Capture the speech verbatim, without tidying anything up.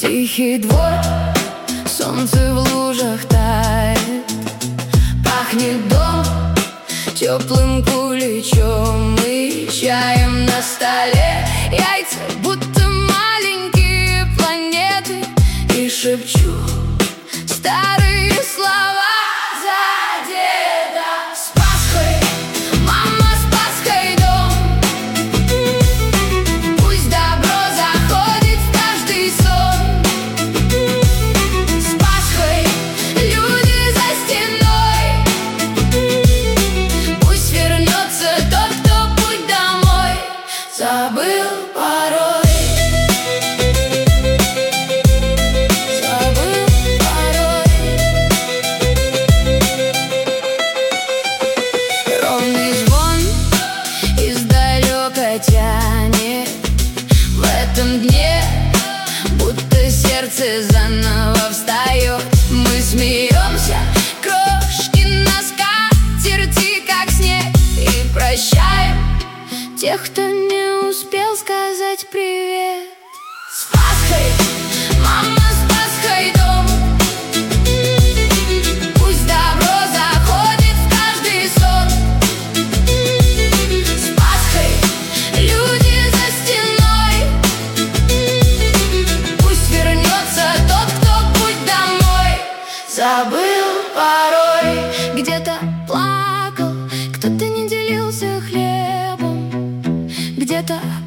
Тихий двор, солнце в лужах тает, пахнет дом теплым куличом и чаем на столе. Яйца будто маленькие планеты, и шепчу старые слова за деда. С Пасхой, мама, с Пасхой дом, пусть добро заходит в каждый сон. С Пасхой люди за стеной, пусть вернется тот, кто путь домой забыл порой. Тянет в этом дне, будто сердце заново встает. Мы смеемся, крошки на скатерти, как снег, и прощаем тех, кто не успел сказать привет. С Пасхой, мама, с Пасхой дом, пусть добро заходит в каждый сон. С Пасхой люди за стеной, пусть вернется тот, кто путь домой забыл порой. Где-то плакал, кто-то не делился хлебом, где-то